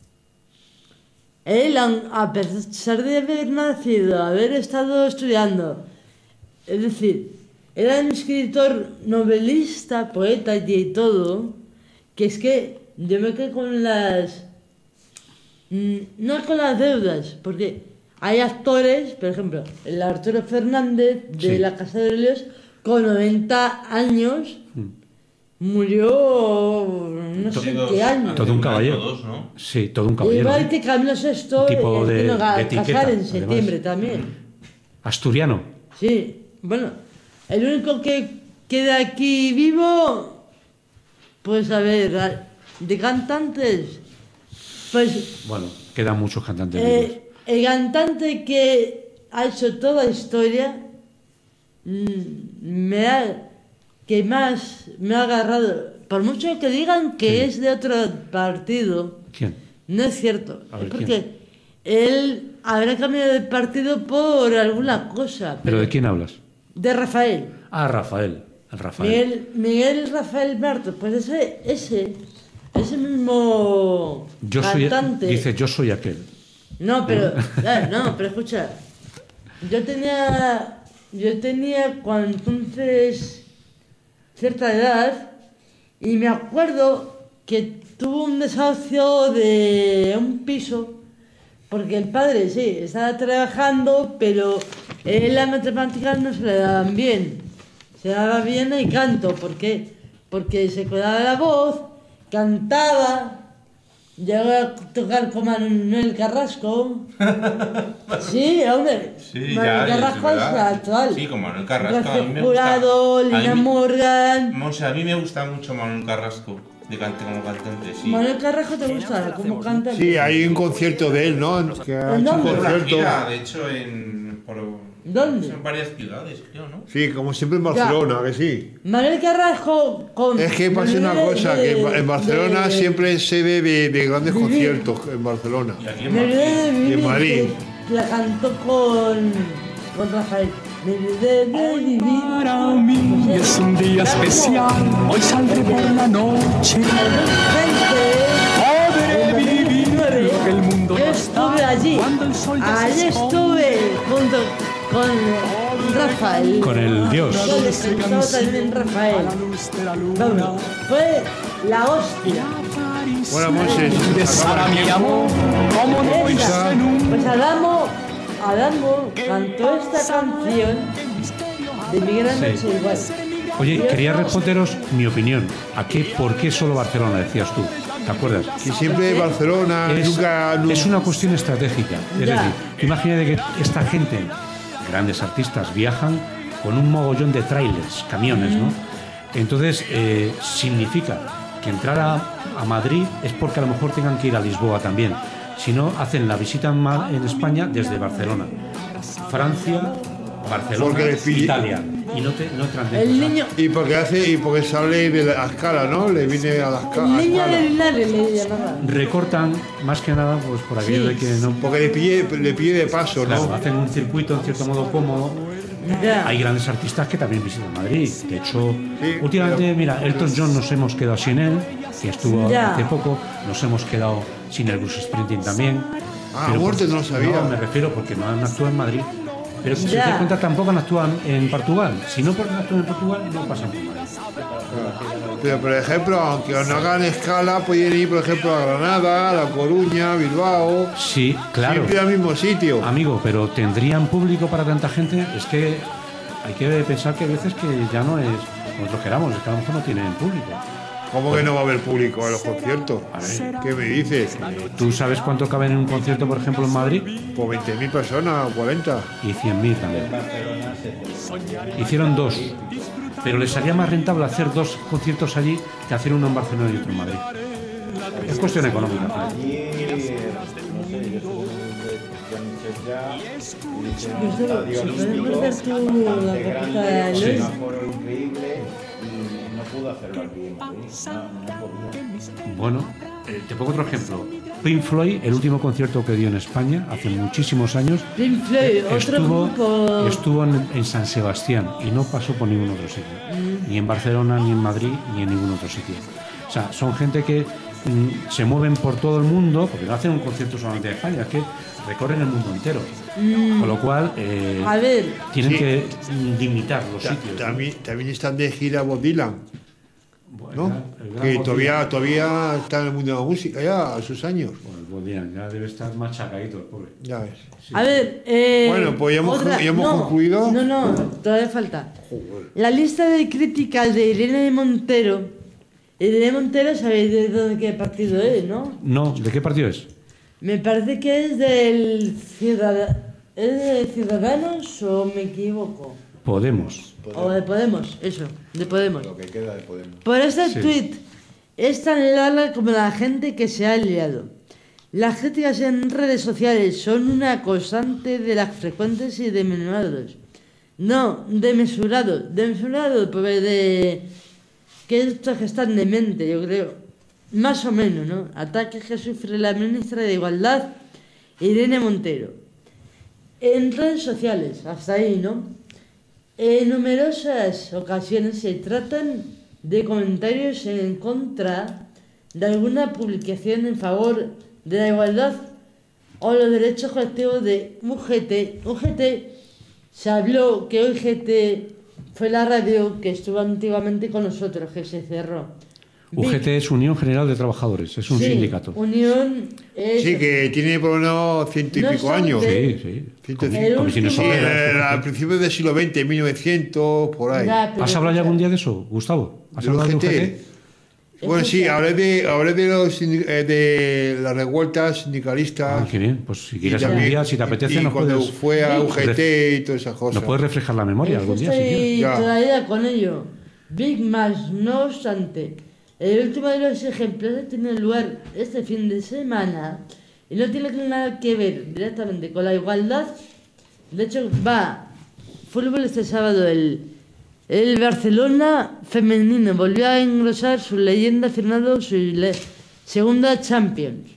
él, a a pesar de haber nacido, haber estado estudiando, es decir, era un escritor, novelista, poeta y todo, que es que yo me quedé con las... mm, no con las deudas, porque hay actores, por ejemplo, el Arturo Fernández de Sí. La Casa de Leos, con noventa años, murió no sé en qué año. Todo un caballero. Todos, ¿no? Sí, todo un caballero. Igual ¿eh? que Camilo Sesto, Un tipo eh, de- vino a de etiqueta, casar en además. septiembre también. Asturiano. Sí, bueno, el único que queda aquí vivo, pues a ver, a- de cantantes, pues Bueno, quedan muchos cantantes vivos. eh, el cantante que ha hecho toda la historia, mm, me ha, que más me ha agarrado, por mucho que digan que Sí. es de otro partido, ¿Quién? no es cierto, A ver, es porque él habrá cambiado de partido por alguna cosa. ¿Pero de quién hablas? De Rafael. Ah, Rafael. El Rafael. Miguel, Miguel Rafael Martos, pues ese, ese, ese mismo Yo soy, cantante. dice, yo soy aquel. No, pero, eh, no, pero escucha, yo tenía, yo tenía cuando entonces cierta edad y me acuerdo que tuvo un desahucio de un piso porque el padre sí estaba trabajando, pero él las matemáticas no se le daban bien, se daba bien el canto, ¿por qué? Porque se cuidaba la voz, cantaba. Llegó a tocar con Manuel Carrasco. Sí, hombre. Sí, Manuel ya, Carrasco es es verdad. actual. Sí, con Manuel Carrasco. A mí Jorge me Jurado, gusta. A Lina mí me- Morgan. Monse, a mí me gusta mucho Manuel Carrasco de cante como cantante, sí. Manuel Carrasco te gusta, como canta. Sí, hay un concierto de él, ¿no? Que ha ¿En hecho un dónde? Por una concierto. gira, de hecho, en. Por, ¿Dónde? En varias ciudades, creo, ¿no? Sí, como siempre en Barcelona, que sí. Manuel Carrasco con. Es que pasa una me cosa, olvidé que de- en Barcelona de- siempre se ve de, de grandes Vivir. conciertos en Barcelona. Y aquí en Me olvidé de Madrid. vivir. en Madrid. que La cantó con. con Rafael. Me olvidé de vivir. Para mí es un día especial, hoy saldré por la noche, podré vivir lo que el mundo Yo no estuve está, allí, cuando el sol ya se allí esconde. estuve junto con Rafael. Con el dios. Yo le cantaba también en Rafael. Vamos, fue la hostia. Bueno, Monse, se se acaba el tiempo. Esa, pues Adamo, Adamo cantó esta canción de Miguel Ángel Sí. igual. Oye, Y quería otro- responderos mi opinión. ¿A qué, por qué solo Barcelona, decías tú? ¿Te acuerdas? Que siempre Barcelona, Es, nunca... nu- es una cuestión estratégica. Es Ya. decir, imagínate que esta gente, grandes artistas, viajan con un mogollón de trailers, camiones, ¿no? Entonces, eh, significa que entrar a, a Madrid es porque a lo mejor tengan que ir a Lisboa también. Si no, hacen la visita en, Ma- en España desde Barcelona. Francia, Barcelona, Porque le pille- Italia. Y no, te, no entran dentro, El o sea, niño, Y porque hace, y porque sale de la escala, ¿no? Le viene a la el escala. niño de Linares le llamaban. recortan más que nada pues por aquello Sí. de que no. Porque le pide, le pide de paso, ¿no? Claro, hacen un circuito en cierto modo cómodo. Ya. Hay grandes artistas que también visitan Madrid. De hecho, Sí, últimamente, pero- mira, Elton John nos hemos quedado sin él, que estuvo Ya. hace poco. Nos hemos quedado sin el Bruce Springsteen también. Ah, Pero muerte, por- no lo sabía. No, me refiero porque no han actuado en Madrid. Pero si te Ya. das cuenta, tampoco han actuado en Portugal. Si no porque no actúan en Portugal, no pasan por Madrid. Pero, por ejemplo, aunque no hagan escala, pueden ir, por ejemplo, a Granada, a La Coruña, a Bilbao. Sí, claro. Siempre al mismo sitio. Amigo, pero ¿tendrían público para tanta gente? Es que hay que pensar que a veces que ya no es nosotros queramos, es que a lo mejor no tienen público. ¿Cómo que no va a haber público a los conciertos? A ver. ¿Qué me dices? ¿Tú sabes cuánto caben en un concierto, por ejemplo, en Madrid? Por veinte mil personas o cuarenta. Y cien mil también. Barcelona se Hicieron dos, pero les salía más rentable hacer dos conciertos allí que hacer uno en Barcelona y otro en Madrid. Es cuestión económica. claro. allí, eh, no sé, yo soy de Janice ya, y dice un Pues, estadio si puedes olímpico meter tú bastante la grande, copita de con Luis. un aforo increíble, y no pudo hacerlo aquí en Madrid, no, no podía. Bueno, eh, te pongo otro ejemplo. Pink Floyd, el último concierto que dio en España, hace muchísimos años, Pink Floyd, otro estuvo, grupo. estuvo en, en San Sebastián y no pasó por ningún otro sitio. Mm. Ni en Barcelona, ni en Madrid, ni en ningún otro sitio. O sea, son gente que mm, se mueven por todo el mundo, porque no hacen un concierto solamente en España, es que recorren el mundo entero. Con lo cual, eh, Mm. A ver, tienen Sí. que mm, limitar los Ta- sitios. ¿no? También, también están de gira Bob Dylan, Bueno, ¿no? el gran Que Bob todavía, todavía está en el mundo de la música, ya a sus años. Dylan. Pues, Bob Dylan, ya debe estar machacadito el pobre. Ya ves. a ver. Eh, Bueno, pues ya hemos- otra- ya hemos no, concluido. No, no, todavía falta. La lista de críticas de Irene Montero. Irene Montero, sabéis de dónde qué partido es, ¿no? No, ¿de qué partido es? Me parece que es del Ciudad- ¿Es de Ciudadanos o me equivoco? Podemos. O de Podemos, eso, de Podemos. Lo que queda de Podemos. Por este Sí. tuit es tan larga como la gente que se ha liado. Las críticas en redes sociales son una constante de las frecuentes y desmesurados. No, desmesurados, desmesurados, pues de que estos que están de mente, yo creo. Más o menos, ¿no? Ataques que sufre la ministra de Igualdad, Irene Montero. En redes sociales, hasta ahí, ¿no? En numerosas ocasiones se tratan de comentarios en contra de alguna publicación en favor de la igualdad o los derechos colectivos de U G T. U G T se habló que U G T fue la radio que estuvo antiguamente con nosotros, que se cerró. U G T es Unión General de Trabajadores, es un Sí, sindicato. Unión es Sí, que tiene por lo menos ciento y No pico son años. de- Sí, sí. Ciento Comi- El Comisiones último- Sí, obreras. eh, al principio del siglo veinte, mil novecientos, por ahí. Ya, pero- ¿Has hablado ya algún día de eso, Gustavo? ¿Has ¿Del hablado de U G T? U G T? Bueno, sí, Escucha. hablé de, hablé de, los, sindi- eh, de las revueltas sindicalistas. Ah, qué bien. Pues si y quieres algún también- día, si te apetece, y nos cuando puedes, fue a Sí. U G T y todas esas cosas. nos puedes refrescar la memoria algún día si quieres. Estoy Ya. todavía con ello. Big Más, no obstante, el último de los ejemplos tiene lugar este fin de semana y no tiene nada que ver directamente con la igualdad. De hecho, va fútbol este sábado. El, el Barcelona femenino volvió a engrosar su leyenda firmando su le- segunda Champions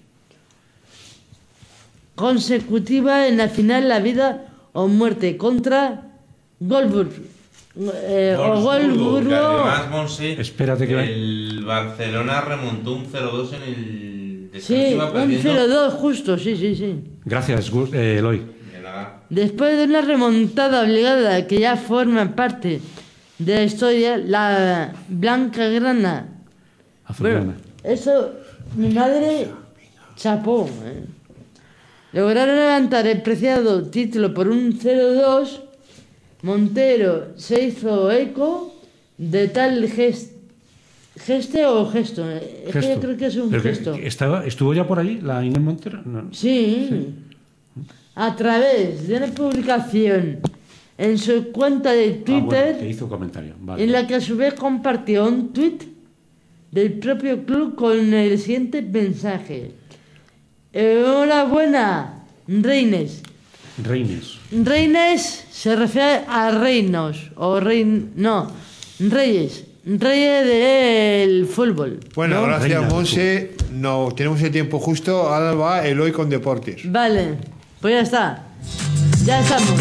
consecutiva en la final La vida o muerte contra Goldburg. Eh, o Wolfsburgo, que Goldburgo. además, Monse, Espérate que- el Barcelona remontó un cero dos en el descanso, Sí, iba un perdiendo. cero dos justo, sí, sí, sí. Gracias, Gus- eh, Eloy. De nada. Después de una remontada obligada que ya forma parte de la historia, la Blancagrana. Azulgrana. Bueno, eso, mi madre chapó. ¿eh? Lograron levantar el preciado título por un cero dos. Montero se hizo eco de tal gest, geste o gesto. Es que yo creo que es un Pero que- gesto. que estaba, ¿Estuvo ya por allí la Inés Montero? No. Sí. A través de una publicación en su cuenta de Ah, Twitter, bueno, que hizo un comentario. Vale. en la que a su vez compartió un tuit del propio club con el siguiente mensaje. Enhorabuena, Reines. Reines. Reines se refiere a reinos, o rein... no, reyes, reyes del fútbol. Bueno, ¿no? gracias, Reina, Monse. No, tenemos el tiempo justo. Ahora va Eloy con deportes. Vale, pues ya está. Ya estamos.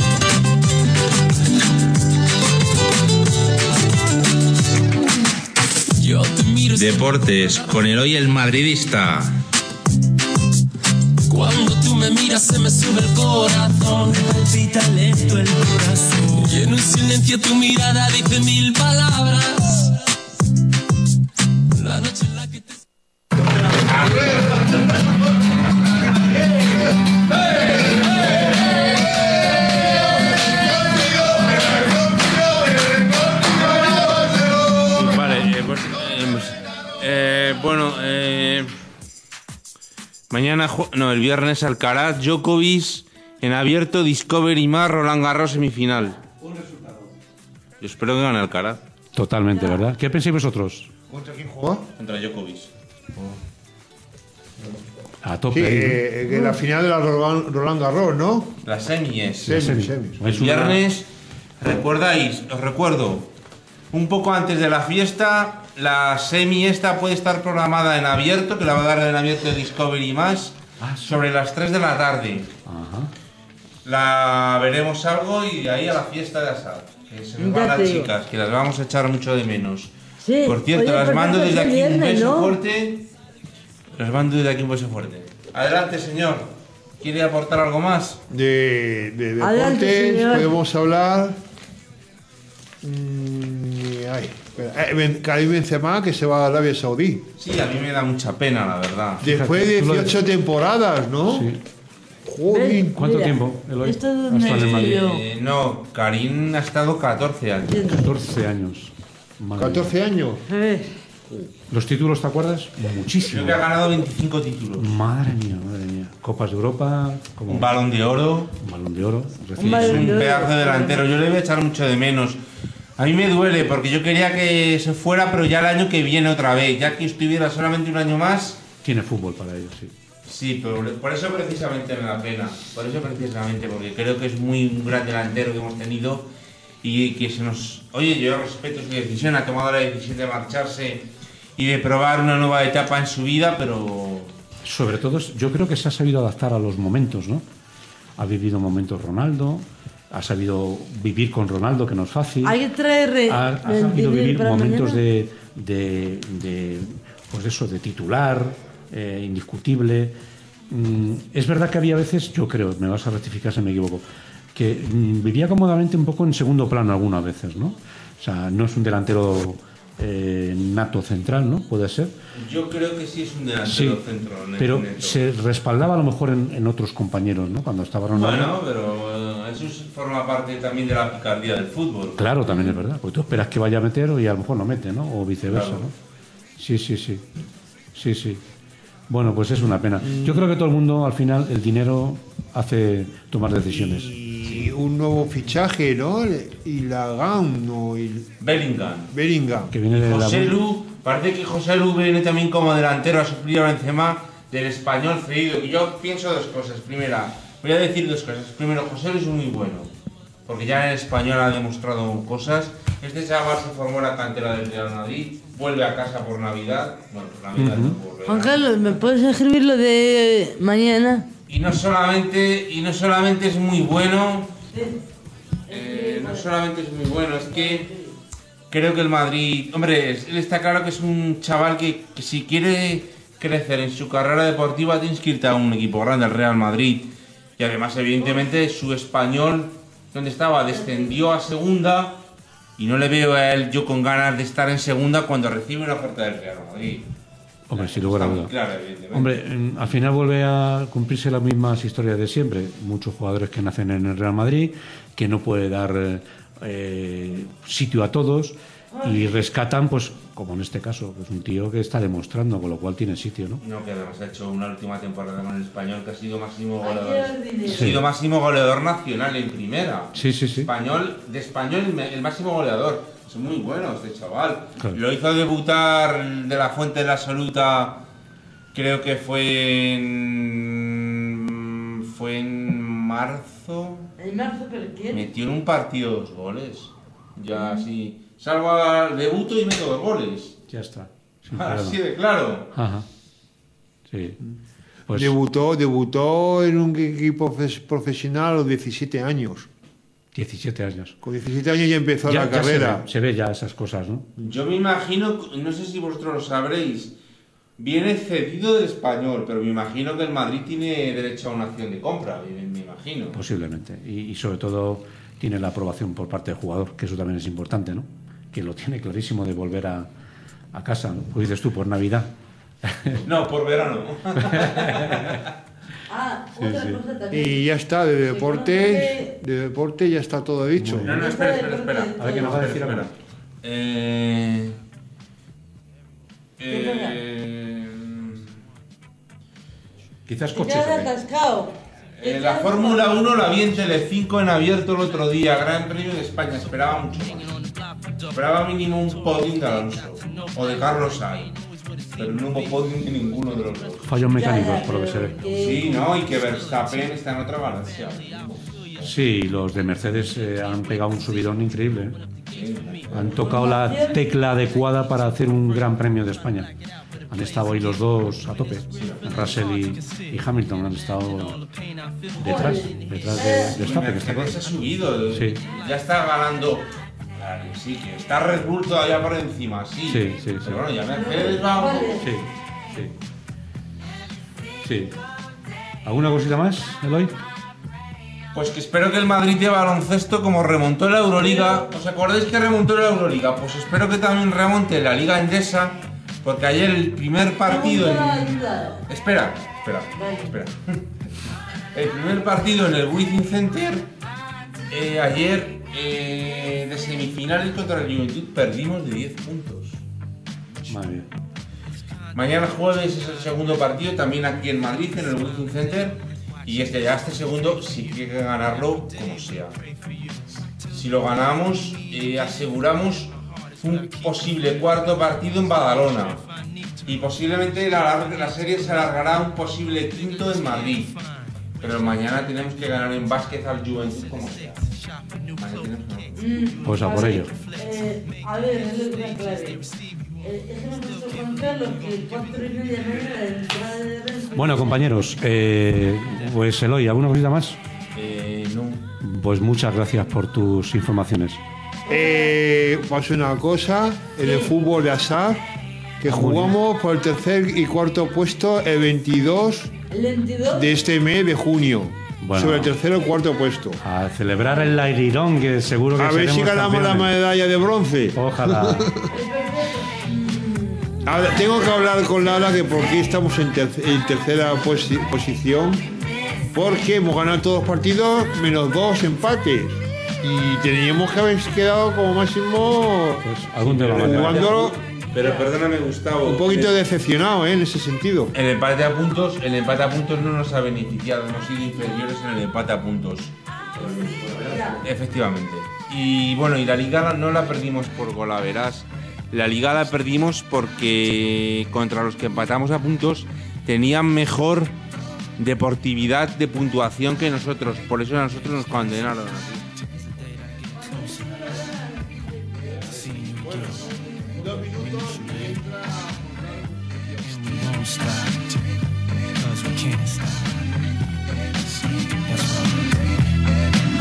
Yo te miro Deportes con Eloy el madridista. cuando tú me miras se me sube el corazón. Me palpita lento el corazón. Y en un silencio tu mirada dice mil palabras. La noche en la que te... Vale, eh, pues, eh, pues, eh, bueno, eh, mañana, ju- no, el viernes Alcaraz, Djokovic, en abierto, Discovery más, Roland Garros semifinal. Yo espero que gane Alcaraz. Totalmente, ¿verdad? ¿Qué pensáis vosotros? ¿Contra quién juega? Contra Djokovic. A tope. Sí, ahí, ¿no? eh, que la final de la Roland, Roland Garros, ¿no? La semi es. Semis, Semi. semis. El Es una- viernes, recordáis, os recuerdo, un poco antes de la fiesta, la semi esta puede estar programada en abierto, que la va a dar en abierto Discovery más, Ah, sí. sobre las tres de la tarde. Ajá. La veremos algo y de ahí a la fiesta de Asad. Que se nos van Ya las te digo. chicas, que las vamos a echar mucho de menos. Sí. Por cierto, Oye, las pues mando no es desde el aquí un viernes, beso ¿no? fuerte. Les mando desde aquí un beso fuerte. Adelante, señor. ¿Quiere aportar algo más? De, de Adelante, deportes señor. podemos hablar. Mm, ay, espera. Eh, Ben- Karim Benzema, que se va a Arabia Saudí. Sí, a mí me da mucha pena, la verdad. Después de Fíjate, tú lo- dieciocho temporadas, ¿no? Sí. Joder. ¿Cuánto Mira, tiempo, Eloy? esto es Ha donde estado en el Madrid. yo- Eh, no, Karim ha estado catorce años. catorce años. Madre mía. catorce años. Eh, ¿Los títulos te acuerdas? Muchísimo. Creo que ha ganado veinticinco títulos. Madre mía, madre mía. Copas de Europa, como Un balón de oro. un balón de oro. recién- Un balón Es un de oro. pedazo de delantero. Yo le voy a echar mucho de menos. A mí me duele porque yo quería que se fuera, pero ya el año que viene otra vez. Ya que estuviera solamente un año más. Tiene fútbol para ellos, sí. Sí, pero por eso precisamente me da pena. Por eso precisamente, porque creo que es muy un gran delantero que hemos tenido y que se nos... Oye, yo respeto su decisión, ha tomado la decisión de marcharse y de probar una nueva etapa en su vida, pero... Sobre todo, yo creo que se ha sabido adaptar a los momentos, ¿no? Ha vivido momentos Ronaldo, ha sabido vivir con Ronaldo, que no es fácil. hay que traer ha, ha sabido Mendilibar vivir para momentos mañana. de, de, de, pues eso, de titular, eh, indiscutible. Mm, es verdad que había veces, yo creo, me vas a rectificar si me equivoco, que mm, vivía cómodamente un poco en segundo plano algunas veces, ¿no? O sea, no es un delantero eh, nato central, ¿no? Puede ser. Yo creo que sí es un delantero Sí, centro. neto, pero neto. se respaldaba a lo mejor en, en otros compañeros, ¿no? Cuando estaba Ronaldo. Bueno, pero eh, eso es- forma parte también de la picardía del fútbol. Claro, también es verdad. Porque tú esperas que vaya a meter y a lo mejor no mete, ¿no? O viceversa, Claro. ¿no? Sí, sí, sí. Sí, sí. Bueno, pues es una pena. Yo creo que todo el mundo, al final, el dinero hace tomar decisiones. Y un nuevo fichaje, ¿no? Y la GAM, ¿no? Y Bellingham. Bellingham. Que viene de la... José Lu, parece que José Lu viene también como delantero a suplir a Benzema del español cedido. Y yo pienso dos cosas. Primera, voy a decir dos cosas. Primero, José Lu es muy bueno, porque ya en el español ha demostrado cosas. Este chaval se formó en la cantera del Real Madrid, vuelve a casa por Navidad. Bueno, por Navidad no por Juan verano. Carlos, ¿me puedes escribir lo de mañana? Y no solamente, y no solamente es muy bueno, eh, no solamente es muy bueno, es que creo que el Madrid, hombre, es- él está claro que es un chaval que, que si quiere crecer en su carrera deportiva tienes que irte a un equipo grande, al Real Madrid. Y además, evidentemente, su Español, donde estaba, descendió a segunda y no le veo a él yo con ganas de estar en segunda cuando recibe una oferta del Real Madrid. Hombre, sin lugar a duda. Claro, evidentemente. Hombre, en- al final vuelve a cumplirse las mismas historias de siempre. Muchos jugadores que nacen en el Real Madrid, que no puede dar eh, sitio a todos y rescatan, pues, como en este caso, pues un tío que está demostrando, con lo cual tiene sitio, ¿no? No, que además ha hecho una última temporada con el Español que ha sido máximo Hay que goleador. dar dinero. Ha sido máximo goleador nacional en primera. Sí, sí, sí. Español, de Español el me- el máximo goleador. Es muy bueno este chaval. Claro. Lo hizo debutar de la Fuente de la Absoluta, creo que fue en fue en marzo. En marzo, pero ¿quién? Metió en un partido dos goles. Ya así. Salva debuto y mete dos goles. Ya está. Sin problema. Así de claro. Ajá. Sí. Pues Debutó, debutó en un equipo profe- profesional a los diecisiete años. diecisiete años. Con diecisiete años ya empezó Ya- la ya carrera. Se ve, se ve ya esas cosas, ¿no? Yo me imagino, no sé si vosotros lo sabréis, viene cedido del Español, pero me imagino que el Madrid tiene derecho a una acción de compra, me, me imagino. Posiblemente. Y, y sobre todo tiene la aprobación por parte del jugador, que eso también es importante, ¿no? Que lo tiene clarísimo de volver a, a casa, ¿no? Pues dices tú, por Navidad. No, por verano. Ah, otra sí. cosa también. Y ya está, de Se deportes, de deporte ya está todo dicho. Muy No, bien. no, espera, espera, espera. A ver qué nos va a decir Espera, ahora. Eh, eh, Quizás Te coches. quedas ¿o qué? atascado. Te eh, la quedas Fórmula atascado. uno la vi en Telecinco en abierto el otro día, Gran Premio de España, esperaba mucho más. Esperaba mínimo un podium de Alonso o de Carlos Sainz, pero no hubo podium de ninguno de los dos. Fallos Ya, mecánicos, ya, por lo que se pero ve. que- Sí, ¿no? Y que Verstappen está en otra galaxia. Sí, los de Mercedes eh, han pegado un subidón increíble, ¿eh? Sí. Han tocado la tecla adecuada para hacer un gran premio de España. Han estado ahí los dos a tope. Russell y, y Hamilton han estado detrás, detrás de Verstappen, que está claro. Mercedes ha subido, Sí. ya está ganando. Claro, sí, que está Red Bull todavía por encima, sí. Sí, sí, sí. Pero bueno, ya Mercedes va un poco. Sí, sí. Sí. ¿Alguna cosita más, Eloy? Pues que espero que el Madrid de baloncesto, como remontó la Euroliga, ¿os acordáis que remontó la Euroliga? Pues espero que también remonte la Liga Endesa, porque ayer el primer partido en... Espera, espera, Vale. espera. El primer partido en el Wizzing Center, eh, ayer eh, de semifinales contra el Juventud perdimos de diez puntos. Madre mía. Mañana jueves es el segundo partido, también aquí en Madrid, en el Wizzing Center. Y este ya, este segundo, sí que hay que ganarlo como sea. Si lo ganamos, eh, aseguramos un posible cuarto partido en Badalona. Y posiblemente la, la serie se alargará a un posible quinto en Madrid. Pero mañana tenemos que ganar en básquet al Juventud como sea. Mañana tenemos que ganar. Pues a por ello. Eh, a ver, es lo que me aclare. Eh, es que me puesto Juan Carlos que cuatro y media mañana la entrada de Renfe. Bueno, compañeros, eh, pues Eloy, ¿alguna cosita más? Eh, no. Pues muchas gracias por tus informaciones. Eh, pasó una cosa, en el fútbol de azar, que jugamos por el tercer y cuarto puesto el veintidós El veintidós. de este mes de junio. Bueno. Sobre el tercero y cuarto puesto. A celebrar el Airirón, que seguro que A ver si seremos ganamos la campeones. medalla de bronce. Ojalá. Ahora, tengo que hablar con Lara que por qué estamos en, ter- en tercera posi- posición. Porque hemos ganado todos los partidos menos dos empates. Y teníamos que haber quedado como máximo Pues algún tema más. jugando Pero perdóname, Gustavo. un poquito decepcionado, ¿eh? En ese sentido. El empate a puntos, el empate a puntos no nos ha beneficiado, hemos sido inferiores en el empate a puntos. Efectivamente. Y bueno, y la liga no la perdimos por golaveras. La liga la perdimos porque contra los que empatamos a puntos tenían mejor deportividad de puntuación que nosotros. Por eso a nosotros nos condenaron así. Won't stop, 'cause we can't stop. That's right.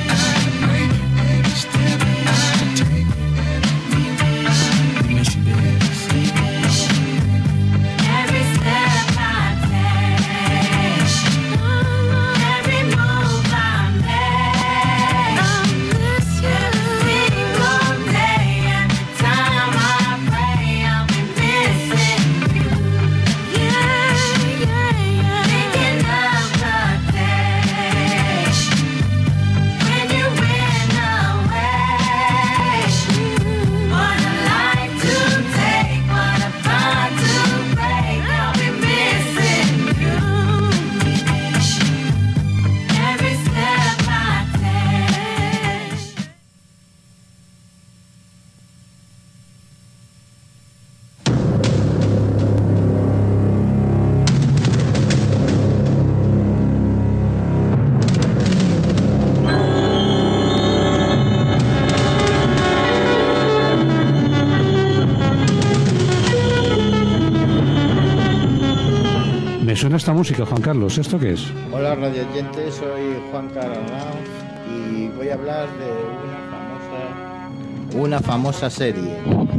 We miss you, baby. Every step I take, every suena esta música, Juan Carlos? ¿Esto qué es? Hola radio oyentes, soy Juan Carlos y voy a hablar de una famosa, una famosa serie.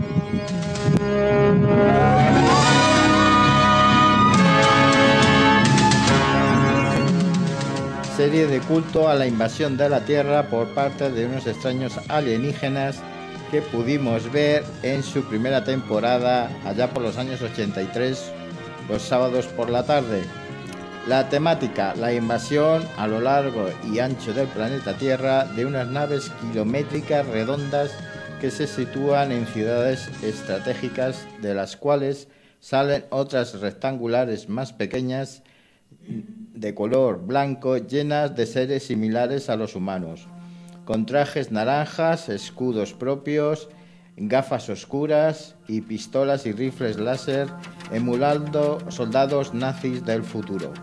Serie de culto a la invasión de la Tierra por parte de unos extraños alienígenas que pudimos ver en su primera temporada allá por los años ochenta y tres, los sábados por la tarde. La temática, la invasión a lo largo y ancho del planeta Tierra de unas naves kilométricas redondas que se sitúan en ciudades estratégicas, de las cuales salen otras rectangulares más pequeñas de color blanco, llenas de seres similares a los humanos, con trajes naranjas, escudos propios, gafas oscuras y pistolas y rifles láser, emulando soldados nazis del futuro.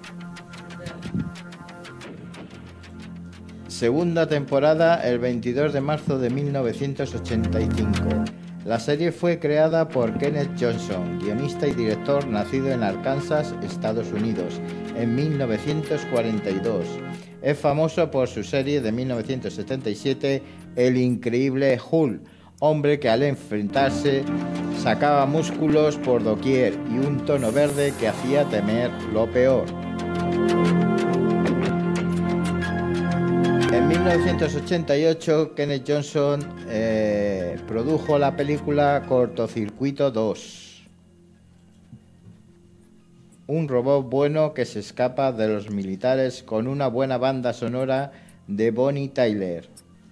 Segunda temporada, el veintidós de marzo de mil novecientos ochenta y cinco. La serie fue creada por Kenneth Johnson, guionista y director nacido en Arkansas, Estados Unidos, en mil novecientos cuarenta y dos. Es famoso por su serie de mil novecientos setenta y siete, El Increíble Hulk, hombre que al enfrentarse sacaba músculos por doquier y un tono verde que hacía temer lo peor. En mil novecientos ochenta y ocho, Kenneth Johnson eh, produjo la película Cortocircuito dos. Un robot bueno que se escapa de los militares con una buena banda sonora de Bonnie Tyler.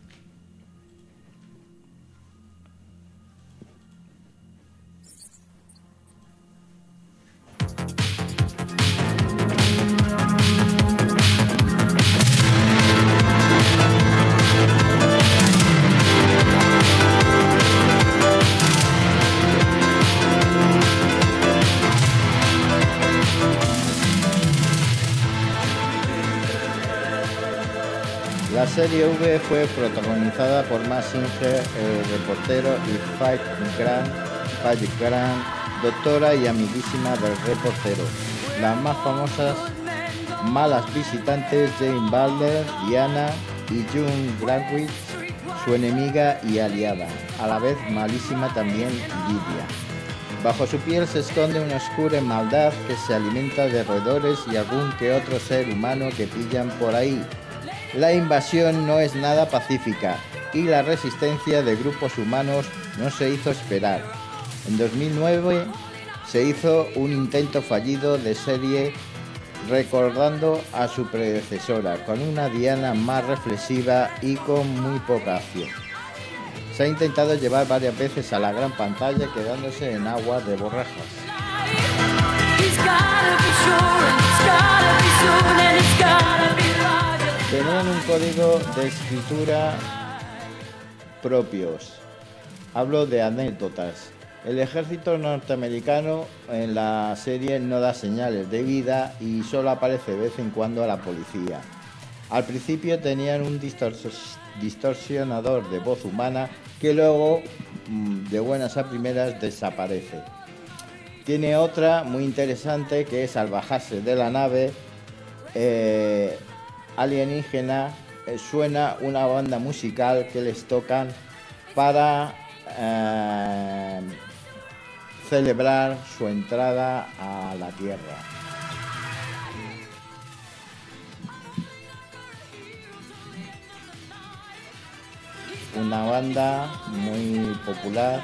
La serie V fue protagonizada por Matt Singer, el reportero, y Faith Grant, Faith Grant, doctora y amiguísima del reportero. Las más famosas malas visitantes, Jane Balder, Diana y June Grantwich, su enemiga y aliada, a la vez malísima también Lydia. Bajo su piel se esconde una oscura maldad que se alimenta de roedores y algún que otro ser humano que pillan por ahí. La invasión no es nada pacífica y la resistencia de grupos humanos no se hizo esperar. En dos mil nueve se hizo un intento fallido de serie recordando a su predecesora, con una Diana más reflexiva y con muy poca acción. Se ha intentado llevar varias veces a la gran pantalla, quedándose en agua de borrajas. Tenían un código de escritura propios. Hablo de anécdotas. El ejército norteamericano en la serie no da señales de vida y solo aparece de vez en cuando a la policía. Al principio tenían un distors- distorsionador de voz humana que luego, de buenas a primeras, desaparece. Tiene otra muy interesante que es, al bajarse de la nave eh, alienígena, eh, suena una banda musical que les tocan para eh, celebrar su entrada a la Tierra. Una banda muy popular.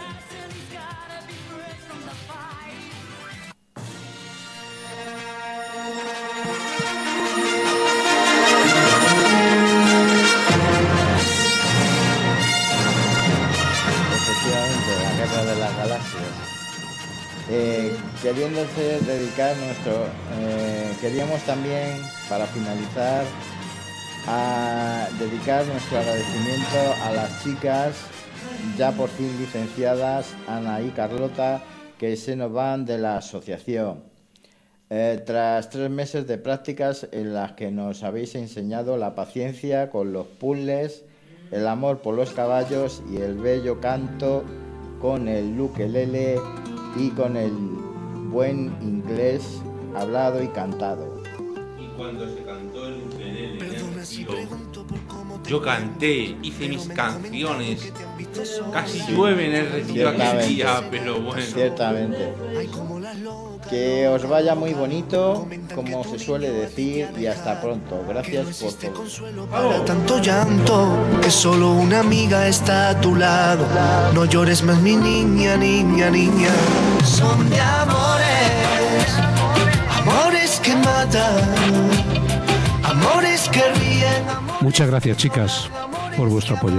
De las galaxias, eh, queriéndose dedicar nuestro eh, queríamos también, para finalizar, a dedicar nuestro agradecimiento a las chicas ya por fin licenciadas, Ana y Carlota, que se nos van de la asociación eh, tras tres meses de prácticas en las que nos habéis enseñado la paciencia con los puzzles, el amor por los caballos y el bello canto con el ukelele y con el buen inglés hablado y cantado. Y cuando se cantó el ukelele en el retiro, yo canté, hice mis canciones. Casi llueve en el retiro aquel día, pero bueno. Ciertamente. Que os vaya muy bonito, como se suele decir, y hasta pronto. Gracias por todo. Para tanto llanto, que solo una amiga está a tu lado. No llores más, mi niña, niña, niña. Son de amores, amores que matan, amores que ríen. Muchas gracias, chicas, por vuestro apoyo.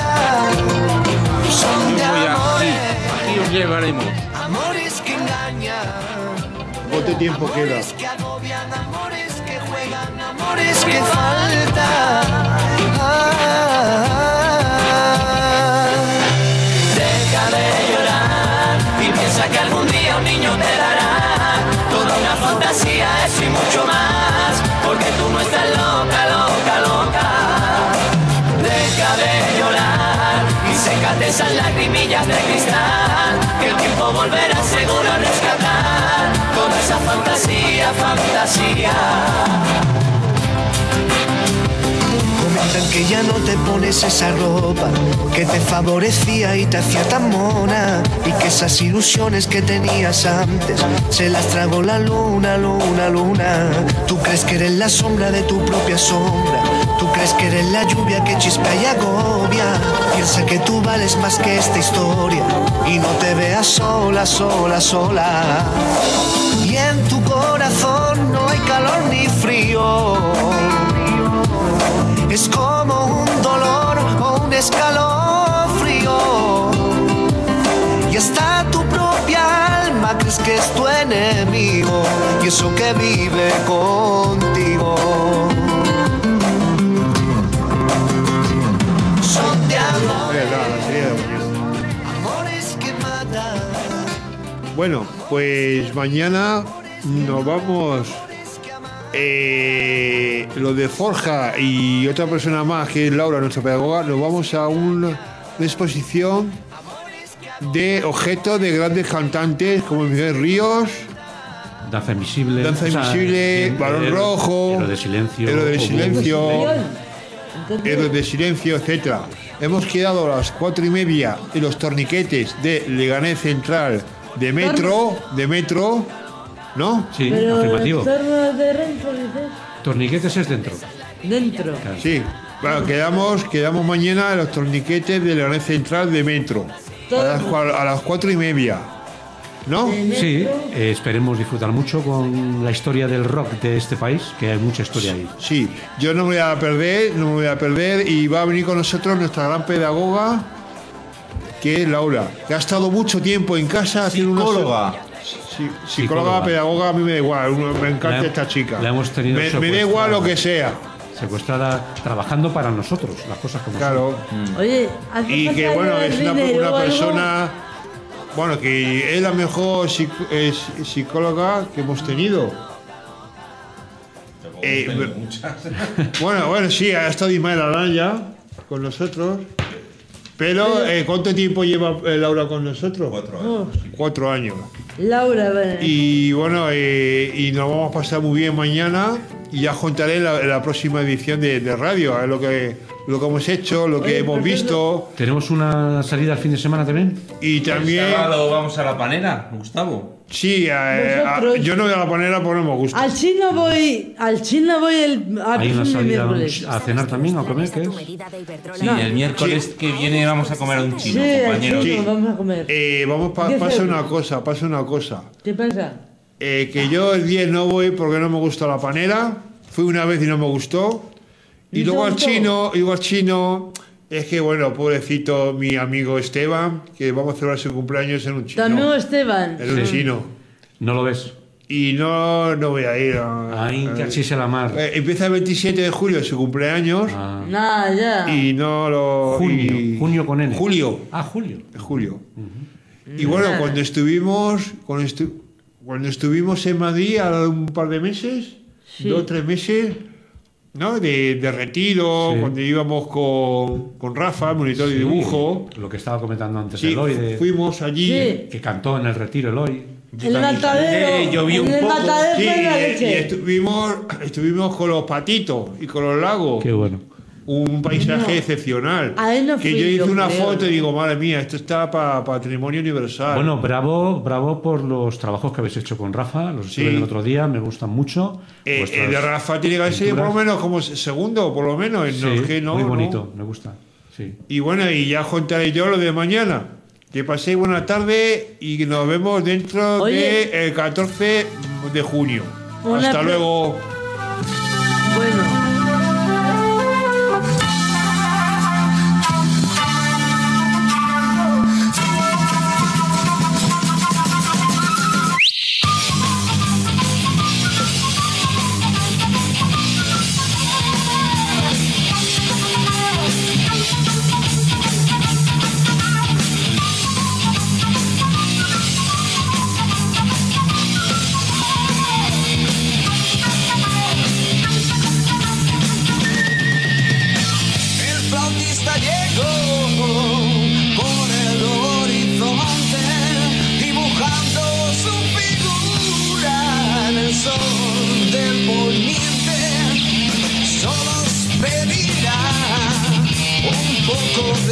Son de Yo voy aquí, amores, aquí os llevaremos. amores que engañan. ¿Cuánto tiempo queda? Amores que agobian, amores que juegan, amores que faltan. Deja de llorar y piensa que algún día un niño te dará toda una fantasía, eso y mucho más, porque tú no estás loca, loca, loca. Deja de llorar y sécate esas lagrimillas de cristal, que el tiempo volverá seguro a rescatar toda esa fantasía, fantasía. Comentan que ya no te pones esa ropa que te favorecía y te hacía tan mona, y que esas ilusiones que tenías antes se las tragó la luna, luna, luna. Tú crees que eres la sombra de tu propia sombra, tú crees que eres la lluvia que chispea y agobia. Piensa que tú vales más que esta historia y no te veas sola, sola, sola. Y en tu corazón no hay calor ni frío, es como un dolor o un escalofrío. Y hasta tu propia alma crees que es tu enemigo, y eso que vive contigo. Son de amor, Eh, no, la serie de mañana. amores que matan. Bueno, pues mañana nos vamos. Eh, lo de Forja y otra persona más, que es Laura, nuestra pedagoga, nos vamos a una exposición de objetos de grandes cantantes como Miguel Ríos, Danza Invisible. Danza o sea, Invisible, eh, Balón Héroe- Rojo, Héroe de Silencio. Héroe de Obús, Silencio, Entonces, Héroes de Silencio, etcétera. Hemos quedado a las cuatro y media en los torniquetes de Leganés Central de Metro, de Metro, ¿no? Sí, pero afirmativo. en torno de Renfe, dices, Torniquetes es dentro. dentro. Sí. Bueno, quedamos, quedamos mañana en los torniquetes de Leganés Central de Metro. A las, cua- a las cuatro y media. ¿No? De metro. Sí, eh, esperemos disfrutar mucho con la historia del rock de este país, que hay mucha historia ahí. Sí. Yo no me voy a perder, no me voy a perder. Y va a venir con nosotros nuestra gran pedagoga, que es Laura, que ha estado mucho tiempo en casa haciendo una. Psicóloga. Sí, psicóloga, Psicóloga. pedagoga, a mí me da igual, me encanta La he- esta chica. la hemos tenido me, me da secuestrada. igual lo que sea, Secuestrada, trabajando para nosotros, las cosas como claro. Oye, hace Y que falta bueno, llevar es una, dinero una o algo. persona, bueno, que es la mejor psic- eh, psicóloga que hemos tenido. Eh, bueno, bueno, sí, ha estado Ismael Araya con nosotros. Pero, eh, ¿cuánto tiempo lleva eh, Laura con nosotros? Cuatro Oh, Cuatro años. Laura, bueno. Y bueno, eh, y nos vamos a pasar muy bien mañana. Y ya os contaré la, la próxima edición de, de radio, a ver lo que, lo que hemos hecho, lo que Oye, hemos por visto. ¿Tenemos una salida el fin de semana también? Y también, El sábado vamos a la panera, Gustavo. sí, eh, a- Vosotros- yo no voy a la panera porque no me gusta. Al chino voy, al chino voy el a Hay una el salida miércoles. a cenar también, ¿o comer? ¿Qué es? Sí, el miércoles que viene vamos a comer a un Sí, chino, al compañeros. chino Sí. vamos a comer. Eh, vamos, pa- ¿Qué pasa hacer? una cosa, pasa una cosa. ¿Qué pasa? Eh, que yo el diez no voy porque no me gusta la panera. Fui una vez y no me gustó. Y ¿Y luego te al gustó? chino, y luego al chino, es que bueno, pobrecito mi amigo Esteban, que vamos a celebrar su cumpleaños en un chino. También Esteban. En un Sí. chino. No lo ves. Y no, no voy a ir. a- Ay, a- cachis a la mar. Eh, empieza el veintisiete de julio su cumpleaños. Ah, Nada, ya. Y no lo. junio. y- Junio con N. Julio. Ah, julio. Julio. Y bueno, cuando estuvimos, cuando, estu- cuando estuvimos en Madrid a un par de meses, Sí. dos o tres meses, ¿no? De, de retiro, Sí. cuando íbamos con, con Rafa, monitor de Sí, dibujo. Lo que estaba comentando antes Sí, Eloy, de- fuimos allí. Sí. que cantó en el retiro Eloy. El matadero. Llovió en un el poco. matadero Sí, fue la y, y leche. estuvimos, estuvimos con los patitos y con los lagos. Qué bueno. Un paisaje No, excepcional. ahí no que fui yo hice yo, una creo. foto y digo, madre mía, esto está para patrimonio universal. Bueno, bravo, bravo por los trabajos que habéis hecho con Rafa. Los estuve Sí. viendo el otro día, me gustan mucho. Eh, Vuestras el de Rafa tiene que ser por lo pinturas. menos como segundo, por lo menos. Sí, no, es que no, muy no. bonito, me gusta. Sí. Y bueno, y ya contaré yo lo de mañana. Que paséis buena tarde y nos vemos dentro Oye. del catorce de junio. Una Hasta pre- luego. Bueno. El flautista llegó por el horizonte, dibujando su figura en el sol del poniente. Solo os pedirá un poco de